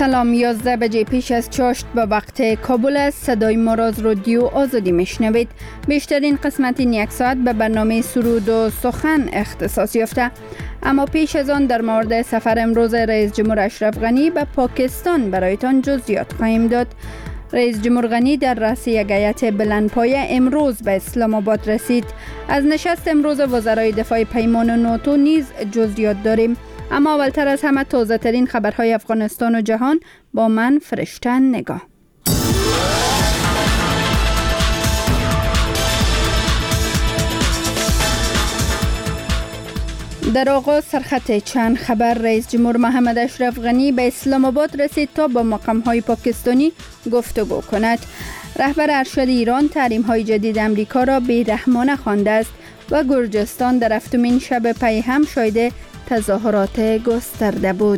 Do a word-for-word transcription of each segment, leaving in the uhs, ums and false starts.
سلام، یازده بجه پیش از چاشت به وقت کابل است. صدای ما را از رادیو آزادی میشنوید. بیشترین قسمت این یک ساعت به برنامه سرود و سخن اختصاص یافته. اما پیش از آن در مورد سفر امروز رئیس جمهور اشرف غنی به پاکستان برایتان جزئیات خواهیم داد. رئیس جمهور غنی در رأس یک هیئت بلندپایه امروز به اسلام آباد رسید. از نشست امروز وزرای دفاع پیمان ناتو نیز جزئیات داریم. اما اولتر از همه تازه ترین خبرهای افغانستان و جهان با من فرشته نگاه. در آغاز سرخط چند خبر. رئیس جمهور محمد اشرف غنی به اسلام آباد رسید تا با مقام‌های پاکستانی گفتگو کند. رهبر ارشد ایران تحریم‌های جدید امریکا را بی‌رحمانه خوانده است و گرجستان در هفتمین شب پی هم شاهد تظاهرات گسترده بود.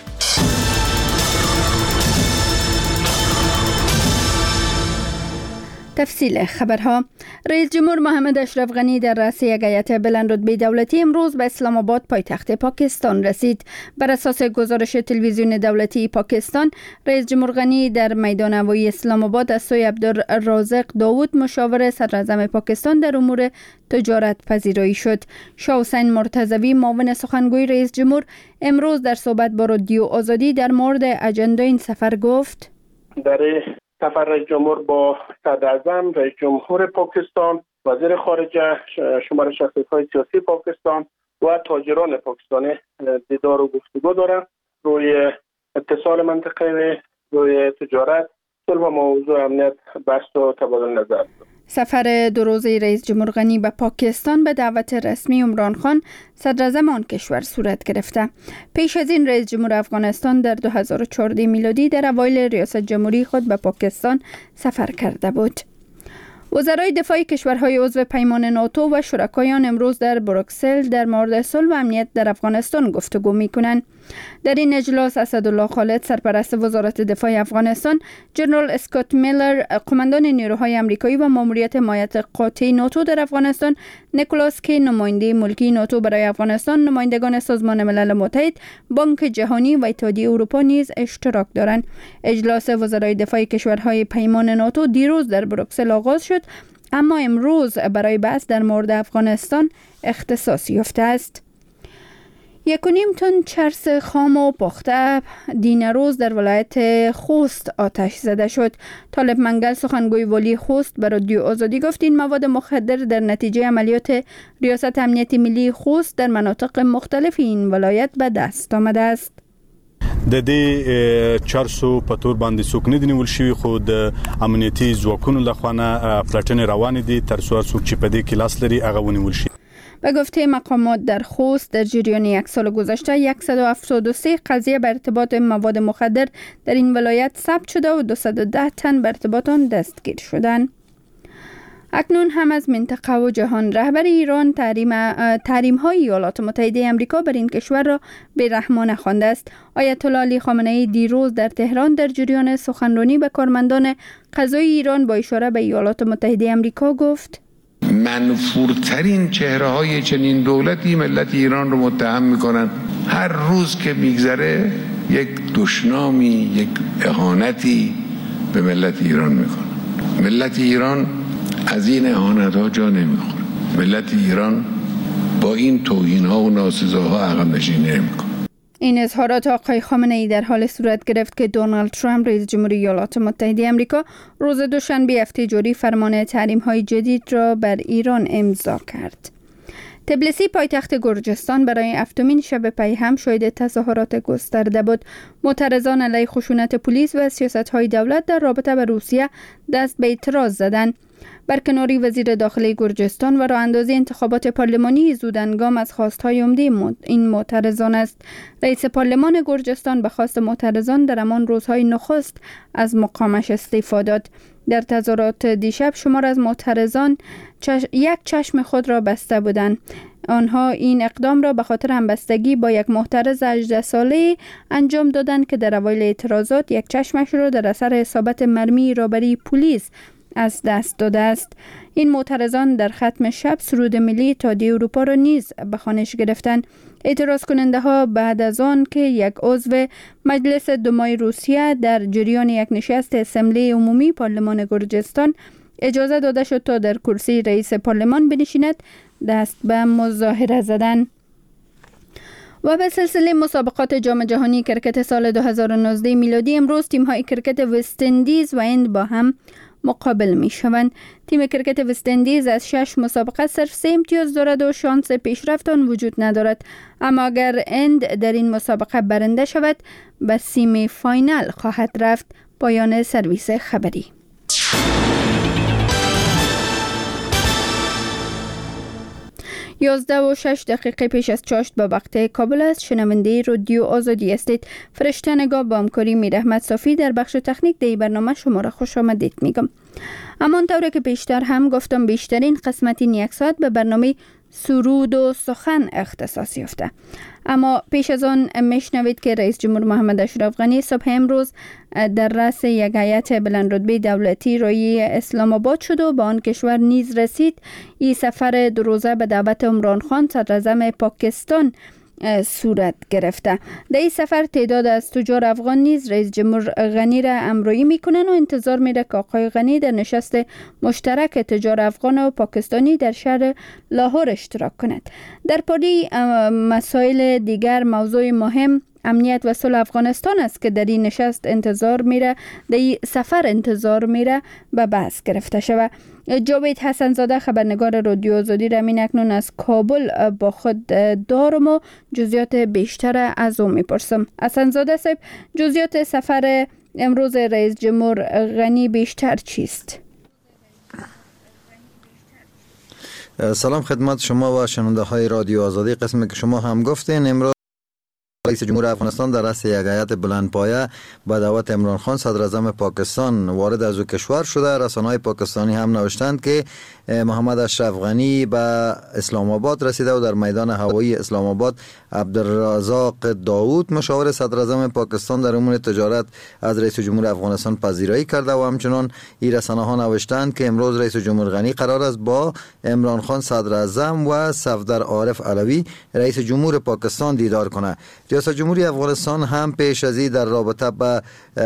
تفصیل خبرها. رئیس جمهور محمد اشرف غنی در رأس یک هیئت بلند رتبه دولتی امروز به اسلام آباد پایتخت پاکستان رسید. بر اساس گزارش تلویزیون دولتی پاکستان، رئیس جمهور غنی در میدان هوایی اسلام آباد از سوی عبدالرازق داود مشاور صدر اعظم پاکستان در امور تجارت پذیرایی شد. شاه حسین مرتضوی معاون سخنگوی رئیس جمهور امروز در صحبت با رادیو آزادی در مورد اجندا این سفر گفت: در سفر رئیس جمهور با صدر اعظم رئیس جمهور پاکستان، وزیر خارجه، شمار شخصیت‌های سیاسی پاکستان و تاجران پاکستانی دیدار و گفتگو دارند. روی اتصال منطقه‌ای، روی تجارت، صلح و موضوع امنیت بحث و تبادل نظر دارد. سفر دو روزه رئیس جمهور غنی به پاکستان به دعوت رسمی عمران خان صدر اعظم آن کشور صورت گرفته. پیش از این رئیس جمهور افغانستان در دو هزار و چهارده میلادی در اوایل ریاست جمهوری خود به پاکستان سفر کرده بود. وزرای دفاع کشورهای عضو پیمان ناتو و شرکایان امروز در بروکسل در مورد صلح و امنیت در افغانستان گفتگو می‌کنند. در این اجلاس اسدالله خالد سرپرست وزارت دفاع افغانستان، جنرال اسکات میلر قماندان نیروهای آمریکایی و ماموریت حمایت قاطع ناتو در افغانستان، نیکولاس کی نماینده ملکی ناتو برای افغانستان، نمایندگان سازمان ملل متحد، بانک جهانی و اتحادیه اروپا نیز اشتراک دارند. اجلاس وزرای دفاع کشورهای پیمان ناتو دیروز در بروکسل آغاز شد، اما امروز برای بحث در مورد افغانستان اختصاص یافته است. یک و نیم تن چرس خام و پخته دین روز در ولایت خوست آتش زده شد. طالب منگل سخنگوی والی خوست به رادیو آزادی گفت این مواد مخدر در نتیجه عملیات ریاست امنیت ملی خوست در مناطق مختلف این ولایت به دست آمده است. د دې چرسو په تور باندې څوک نه دی نیول شوی، خو د امنیتي ځواکونو لخوا پلټنې روانې دي تر څو څوک چې په دې کې لاس لري هغه ونیول شي. به گفته مقامات در خوست در جریان یک سال گذشته صد و هفتاد و سه قضیه به ارتباط مواد مخدر در این ولایت ثبت شده و دویست و ده تن به ارتباط آن دستگیر شدند. اکنون هم از منطقه و جهان. رهبر ایران تحریم تحریم های ایالات متحده آمریکا بر این کشور را بی‌رحمانه خوانده است. آیت الله علی خامنه ای دیروز در تهران در جریان سخنرانی به کارمندان قضایی ایران با اشاره به ایالات متحده آمریکا گفت: منفورترین چهره های چنین دولتی ملت ایران رو متهم میکنن. هر روز که میگذره یک دشنامی، یک اهانتی به ملت ایران میکنن. ملت ایران از این اهانت ها جا نمیخوره. ملت ایران با این توهین ها و ناسزاها عقب نشینی نمیکنه. این اظهارات آقای خامنه ای در حال صورت گرفت که دونالد ترامپ رئیس جمهوری ایالات متحده آمریکا روز دوشنبه هفته جاری فرمان تحریم های جدید را بر ایران امضا کرد. تبلیسی پایتخت گرجستان برای هفتمین شب پی هم شاهد تظاهرات گسترده بود. معترضان علیه خشونت پلیس و سیاست های دولت در رابطه با روسیه دست به اعتراض زدند. برکناری وزیر داخلی گرجستان و راه اندازی انتخابات پارلمانی زودهنگام از خواستهای عمده این معترضان است. رئیس پارلمان گرجستان به خواست معترضان در همان روزهای نخست از مقامش استعفا داد. در تظاهرات دیشب شمار از معترضان چش... یک چشم خود را بسته بودند. آنها این اقدام را به خاطر همبستگی با یک معترض هجده ساله انجام دادند که در اوایل اعتراضات یک چشمش را در اثر اصابت مرمی رهبری پلیس از دست داده است. این معترضان در ختم شب سرود ملی اتحادیه اروپا را نیز به خوانش گرفتند. اعتراض کننده ها بعد از آن که یک عضو مجلس دمای روسیه در جریان یک نشست اسمبلی عمومی پارلمان گرجستان اجازه داده شد تا در کرسی رئیس پارلمان بنشیند، دست به مظاهره زدن. و به سلسله مسابقات جام جهانی کرکت سال دو هزار و نوزده میلادی امروز تیم‌های کرکت وست اندیز و هند با هم مقابل می شوند. تیم کرکت وست اندیز از شش مسابقه صرف سه امتیاز دارد و شانس پیشرفت آن وجود ندارد، اما اگر هند در این مسابقه برنده شود به سیمی فاینال خواهد رفت. پایان سرویس خبری. یازده و شش دقیقه پیش از چاشت به وقت کابل است. شنونده رادیو آزادی استید. فرشته نگاه با همکاری میر احمد صافی در بخش تکنیک دی برنامه شما را خوش آمدید میگم. اما طوری که پیشتر هم گفتم بیشترین قسمت این یک ساعت به برنامه سرود و سخن اختصاص یافته. اما پیش از آن میشنوید که رئیس جمهور محمد اشرف غنی صبح امروز در رأس یک هیئت بلند رتبه دولتی روی اسلام آباد شد و به آن کشور نیز رسید. این سفر دو روزه به دعوت عمران خان صدر اعظم پاکستان صورت گرفته. در این سفر تعداد از تجار افغان نیز رئیس جمهور غنی را همراهی میکنن و انتظار میره که آقای غنی در نشست مشترک تجار افغان و پاکستانی در شهر لاهور اشتراک کند. در پاری مسائل دیگر موضوع مهم امنیت و صلح افغانستان است که در این نشست انتظار میره در این سفر انتظار میره به بحث گرفته شود. جاوید حسن زاده خبرنگار رادیو آزادی را من اکنون از کابل با خود دارم و جزئیات بیشتر از او میپرسم. حسن زاده صاحب، جزئیات سفر امروز رئیس جمهور غنی بیشتر چیست؟ سلام خدمت شما و شنونده های رادیو آزادی. قسمی که شما هم گفتین، امروز رئیس جمهور افغانستان در رأس یک هیئت بلندپایه با دعوت عمران خان صدر اعظم پاکستان وارد از او کشور شده. رسانه‌های پاکستانی هم نوشتند که محمد اشرف غنی به اسلام آباد رسیده و در میدان هوایی اسلام آباد عبدالرزاق داود مشاور صدر اعظم پاکستان در امور تجارت از رئیس جمهور افغانستان پذیرایی کرده و همچنان این رسانه‌ها نوشتند که امروز رئیس جمهور غنی قرار است با عمران خان صدر اعظم و صفدر عارف علوی رئیس جمهور پاکستان دیدار کنه. ریاست جمهوری افغانستان هم پیش از این در رابطه با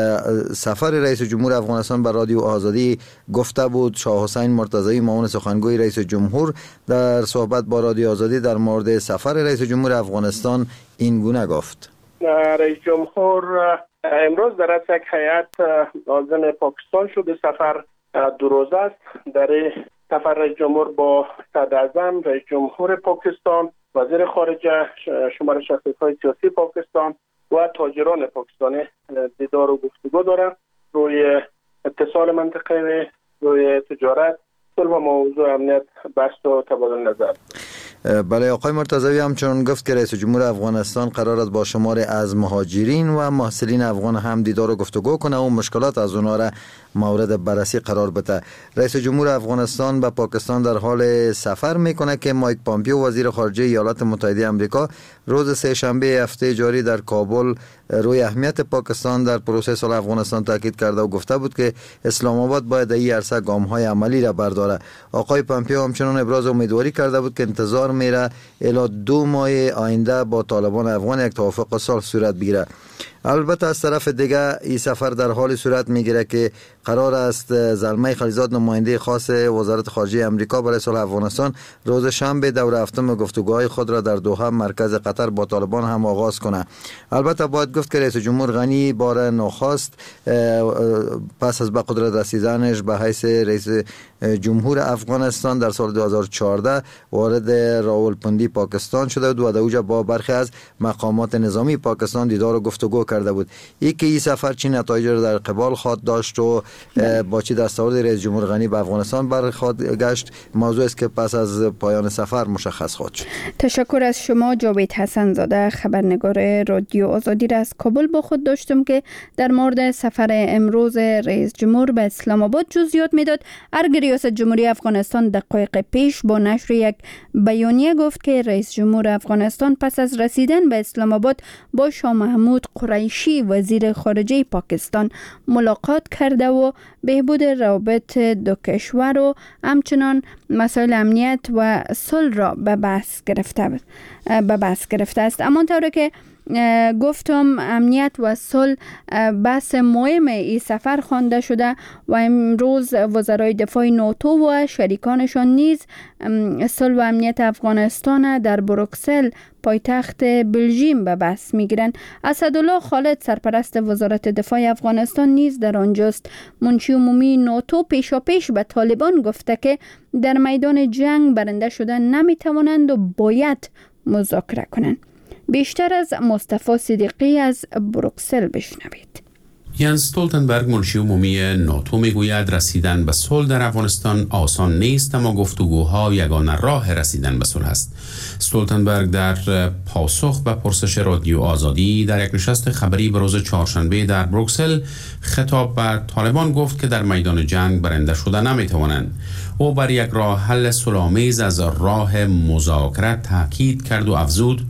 سفر رئیس جمهور افغانستان به رادیو آزادی گفته بود. شاه حسین مرتضوی معاون سخنگوی رئیس جمهور در صحبت با رادیو آزادی در مورد سفر رئیس جمهور افغانستان این گونه گفت: رئیس جمهور امروز در رأس یک هیئت عازم پاکستان شده. سفر دو روزه است. در سفر رئیس جمهور با صدر اعظم رئیس جمهور پاکستان، وزیر خارجه، شمار شخصیت‌های سیاسی پاکستان و تاجران پاکستانی دیدار و گفتگو دارند روی اتصال منطقه‌ای، روی تجارت، صلح و موضوع امنیت بحث و تبادل نظر. بله، آقای مرتضوی همچنان گفت که رئیس جمهور افغانستان قرار است با شمار از مهاجرین و محصلین افغان هم دیدار و گفتگو کنه و مشکلات از اونها را مورد بررسی قرار بده. رئیس جمهور افغانستان به پاکستان در حال سفر میکنه که مایک پامپیو وزیر خارجه ایالات متحده آمریکا روز سه شنبه هفته جاری در کابل روی اهمیت پاکستان در پروسه صلح افغانستان تاکید کرده و گفته بود که اسلام آباد باید این عرصه گام‌های عملی را برداره. آقای پامپیو همچنان ابراز امیدواری کرده بود که انتظار میره الی دو ماه آینده با طالبان افغان یک توافق صلح صورت بگیره. البته از طرف دیگه این سفر در حال صورت میگیره که قرار است زلمه خلیزاد نماینده خاص وزارت خارجه امریکا برای صلح افغانستان روز شنبه دور هفتم گفتگوهای خود را در دوحه مرکز قطر با طالبان هم آغاز کنه. البته باید گفت که رئیس جمهور غنی بار نخست پس از به قدرت رسیدنش به حیث رئیس جمهور افغانستان در سال دو هزار و چهارده وارد راولپندی پاکستان شده و در اوجا با برخی از مقامات نظامی پاکستان دیدار و گفتگو کرده بود. یکی این سفر چه نتایج را در قبال خواهد داشت و با چه دستاورد رئیس جمهور غنی به افغانستان برخواهد گشت موضوع است که پس از پایان سفر مشخص خواهد شد. تشکر از شما جاوید حسن زاده. خبرنگار رادیو آزادی را از کابل با خود داشتم که در مورد سفر امروز رئیس جمهور به اسلام آباد جزئیات میداد. ارگری ریاست جمهوری افغانستان دقایق پیش با نشر یک بیانیه گفت که رئیس جمهور افغانستان پس از رسیدن به اسلام آباد با شاه محمود قریشی وزیر خارجه پاکستان ملاقات کرده و بهبود روابط دو کشور و همچنان مسائل امنیت و صلح را به بحث گرفته به بحث گرفته است. اما طوری که گفتم امنیت و صلح بحث مهم این سفر خوانده شده و امروز وزرای دفاع ناتو و شریکانشان نیز صلح و امنیت افغانستان در بروکسل پایتخت بلژیم به بحث میگیرند. اسدالله خالد سرپرست وزارت دفاع افغانستان نیز در آنجاست. منشی عمومی ناتو پیشاپیش به طالبان گفته که در میدان جنگ برنده شدن نمیتوانند و باید مذاکره کنند. بیشتر از مصطفی صدیقی از بروکسل بشنوید. ینس استولتنبرگ منشی عمومی ناتو میگوید رسیدن به صلح در افغانستان آسان نیست، اما گفتگوها یگانه راه رسیدن به صلح است. استولتنبرگ در پاسخ به پرسش رادیو آزادی در یک نشست خبری به روز چهارشنبه در بروکسل خطاب به طالبان گفت که در میدان جنگ برنده شده نمیتوانند. او بر یک راه حل صلح‌آمیز از راه مذاکره تاکید کرد و افزود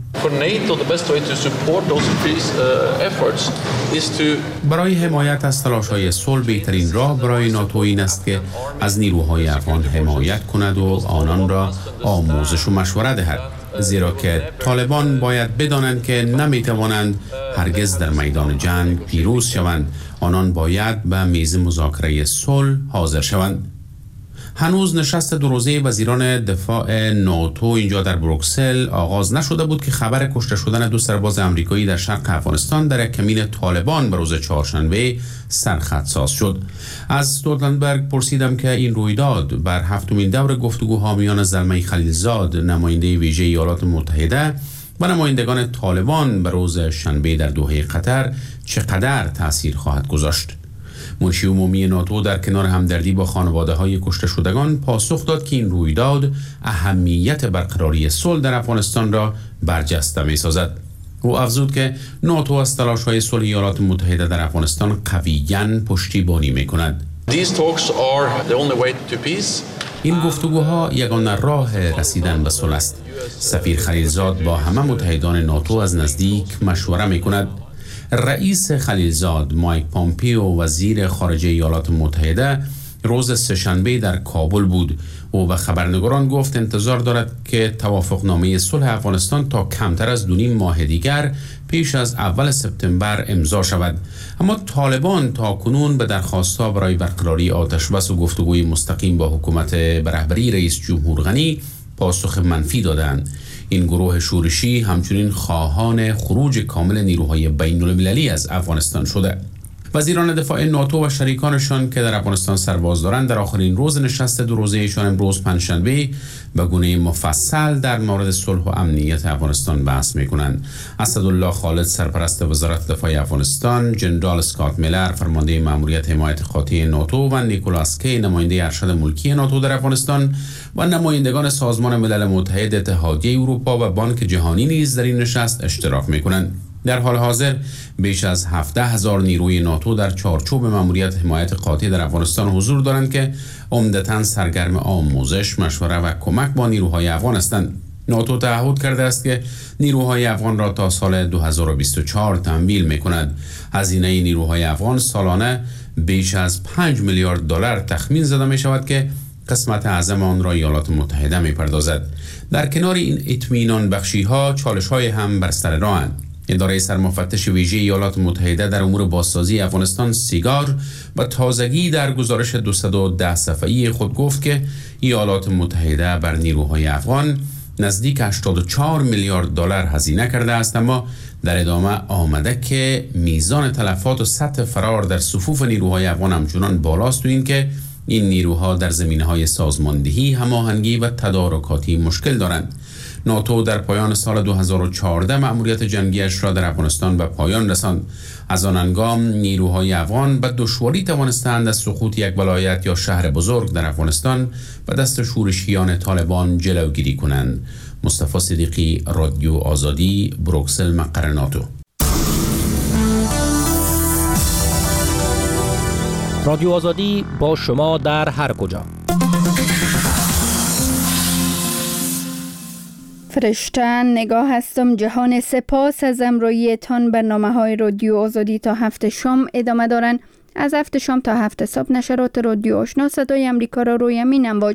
برای حمایت از تلاش‌های صلح بهترین راه برای ناتو این است که از نیروهای افغان حمایت کند و آنان را آموزش و مشوره دهد، زیرا که طالبان باید بدانند که نمیتوانند هرگز در میدان جنگ پیروز شوند. آنان باید به میز مذاکره صلح حاضر شوند. هنوز نشست دو روزه وزیران دفاع ناتو اینجا در بروکسل آغاز نشده بود که خبر کشته شدن دو سرباز آمریکایی در شرق افغانستان در یک کمین طالبان به روز چهارشنبه سرخطساز شد. از استولتنبرگ پرسیدم که این رویداد بر هفتمین دور گفتگوها میان زلمه خلیلزاد نماینده ویژه ایالات متحده و نمایندگان طالبان به روز شنبه در دوحه قطر چقدر تأثیر خواهد گذاشت. منشی عمومی ناتو در کنار همدردی با خانواده های کشته شدگان پاسخ داد که این رویداد اهمیت برقراری صلح در افغانستان را برجسته می سازد. او افزود که ناتو از تلاش های صلح ایالات متحده در افغانستان قویاً پشتیبانی می کند. این گفتگوها یگانه راه رسیدن به صلح است. سفیر خلیلزاد با همه متحدان ناتو از نزدیک مشوره می کند. رئیس خلیلزاد مایک پامپیو وزیر خارجه ایالات متحده روز سه‌شنبه در کابل بود. او به خبرنگاران گفت انتظار دارد که توافقنامه صلح افغانستان تا کمتر از دو نیم ماه دیگر پیش از اول سپتامبر امضا شود. اما طالبان تا کنون به درخواست‌ها برای برقراری آتشبس و گفتگوی مستقیم با حکومت به رهبری رئیس جمهور غنی پاسخ منفی دادند. این گروه شورشی همچنین خواهان خروج کامل نیروهای بین المللی از افغانستان شده. وزیران دفاع ناتو و شریکانشان که در افغانستان سرباز دارند در آخرین روز نشست دو روزه‌ایشان امروز پنجشنبه به گونه مفصل در مورد صلح و امنیت افغانستان بحث می‌کنند. اسدالله خالد سرپرست وزارت دفاع افغانستان، جنرال اسکات میلر فرمانده مأموریت حمایت قاطع ناتو و نیکولاس کی نماینده ارشد ملکی ناتو در افغانستان و نمایندگان سازمان ملل متحد، اتحادیه اروپا و بانک جهانی نیز در این نشست اشتراک می‌کنند. در حال حاضر بیش از هفده هزار نیروی ناتو در چارچوب مأموریت حمایت قاطع در افغانستان حضور دارند که عمدتاً سرگرم آموزش، مشوره و کمک با نیروهای افغان هستند. ناتو تعهد کرده است که نیروهای افغان را تا سال دو هزار و بیست و چهار تمویل می‌کند. هزینه نیروهای افغان سالانه بیش از پنج میلیارد دلار تخمین زده می‌شود که قسمت اعظم آن را ایالات متحده می‌پردازد. در کنار این اطمینان بخشی‌ها چالش‌های هم بر سر راه‌اند. اداره سرمفتش ویژه ایالات متحده در امور بازسازی افغانستان سیگار و تازگی در گزارش دویست و ده صفحه‌ای خود گفت که ایالات متحده بر نیروهای افغان نزدیک هشتاد و چهار میلیارد دلار هزینه کرده است، اما در ادامه آمده که میزان تلفات و سطح فرار در صفوف نیروهای افغان همچنان بالاست و این که این نیروها در زمینه‌های سازماندهی، هماهنگی و تدارکاتی مشکل دارند. ناتو در پایان سال دو هزار و چهارده مأموریت جنگیش را در افغانستان به پایان رساند. از آن هنگام نیروهای افغان به دشواری توانستند از سقوط یک ولایت یا شهر بزرگ در افغانستان به دست شورشیان طالبان جلوگیری کنند. مصطفی صدیقی، رادیو آزادی، بروکسل، مقر ناتو. رادیو آزادی با شما در هر کجا. فرشته نگاه هستم جهان. سپاس از امرویتان. برنامه های رادیو آزادی تا هفت شام ادامه دارن. از هفت شام تا هفت صبح نشرات رادیو آشنا صدای امریکا را روی امین امواج